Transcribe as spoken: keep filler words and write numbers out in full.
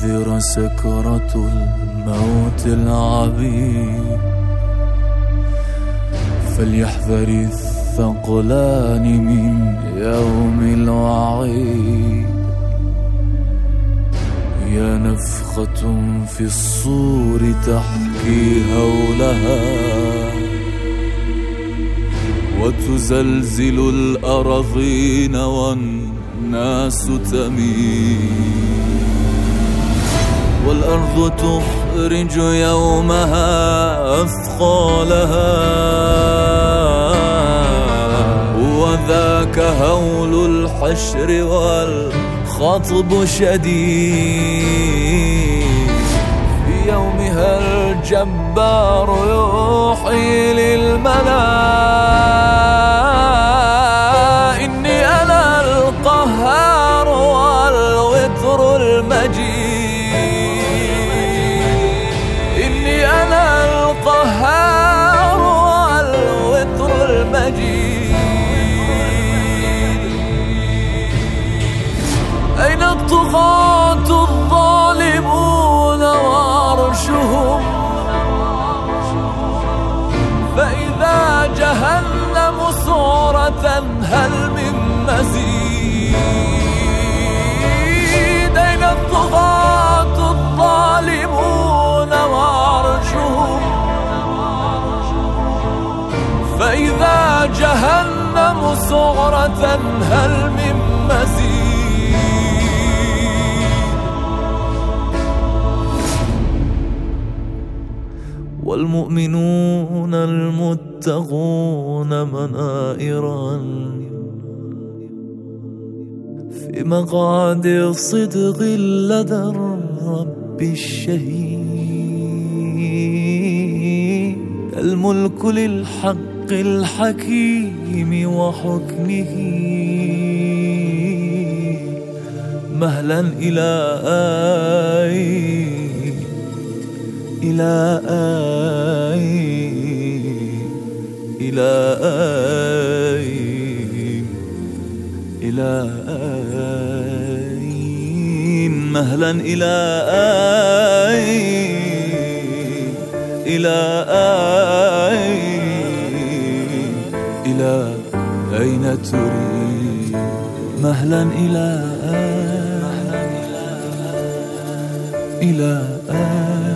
تنذر سكرة الموت العبيد، فليحذر الثقلان من يوم الوعيد. يا نفخة في الصور تحكي هولها، وتزلزل الأراضين والناس تميل، والأرض تخرج يومها أثقالها، وذاك هول الحشر والخطب شديد. في يومها الجبار يوحي للملا، إني أنا القهار والوتر المجيد، إني أنا القهار والوتر المجيد. أين الطغاة الظالمون وعرشهم؟ فإذا جهنم سعرة هل من مزيد؟ أين الطغاة الظالمون وعرشهم؟ فإذا جهنم سعرة هل من مزيد؟ والمؤمنون المتقون منائرا في مقعد صدق لدى الرب الشهيد. الملك للحق الحكيم وحكمه، مهلا إلى آي إلى آي إلى آي إلى آي مهلا إلى آي إلى آي إلى أين تريد؟ مهلا إلى آي إلى آي